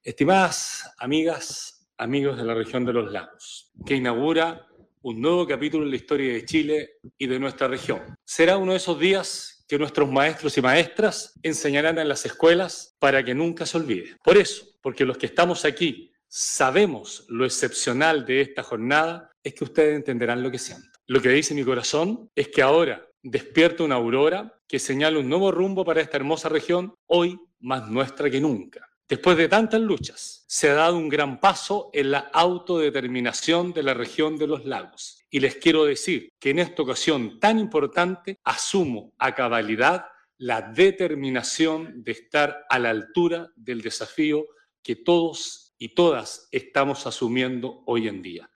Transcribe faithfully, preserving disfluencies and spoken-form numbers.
Estimadas amigas, amigos de la región de los lagos, que inaugura un nuevo capítulo en la historia de Chile y de nuestra región. Será uno de esos días que nuestros maestros y maestras enseñarán en las escuelas para que nunca se olvide. Por eso, porque los que estamos aquí sabemos lo excepcional de esta jornada, es que ustedes entenderán lo que siento. Lo que dice mi corazón es que ahora despierta una aurora que señala un nuevo rumbo para esta hermosa región, hoy más nuestra que nunca. Después de tantas luchas, se ha dado un gran paso en la autodeterminación de la región de los lagos. Y les quiero decir que en esta ocasión tan importante asumo a cabalidad la determinación de estar a la altura del desafío que todos y todas estamos asumiendo hoy en día.